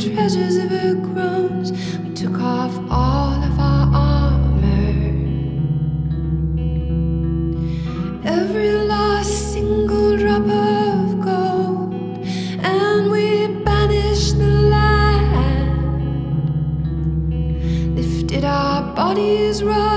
treasures of her groans. We took off all of our armor, every last single drop of gold, and we banished the land, lifted our bodies right